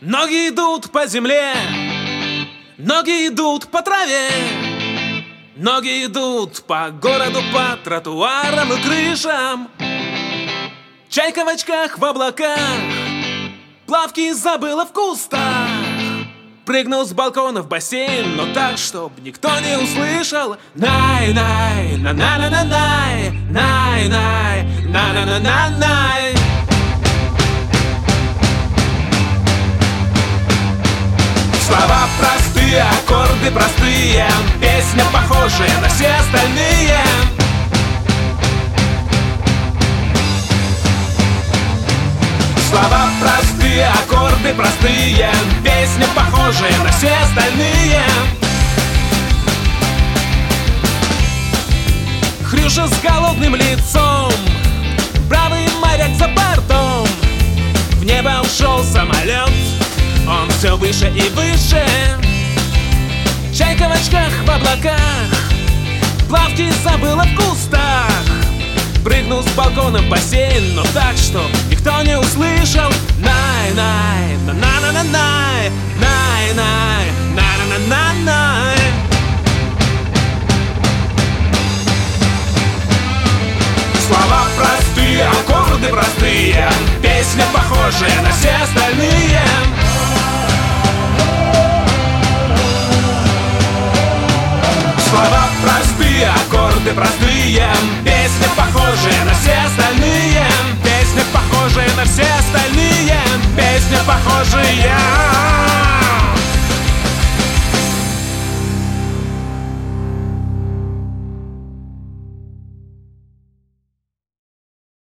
Ноги идут по земле, ноги идут по траве, ноги идут по городу, по тротуарам и крышам. Чайка в очках в облаках, плавки забыла в кустах. Прыгнул с балкона в бассейн, но так, чтоб никто не услышал. Най-най, на-на-на-на-най, най-най, на-на-на-на-най. Слова простые, аккорды простые, песня похожая на все остальные. Слова простые, аккорды простые, песня похожая на все остальные. Хрюша с голодным лицом, бравый моряк за бортом. В небо ушел самолет, он все выше и выше. Чайка в очках в облаках, плавки забыла в кустах. Прыгнул с балкона в бассейн, но так, что никто не услышал. Най-най, на-на-на-на-най, най-най, на-на-на-на-най. Слова простые, аккорды простые, песня похожая на все остальные. Слова простые, аккорды простые, песня похожая на все остальные.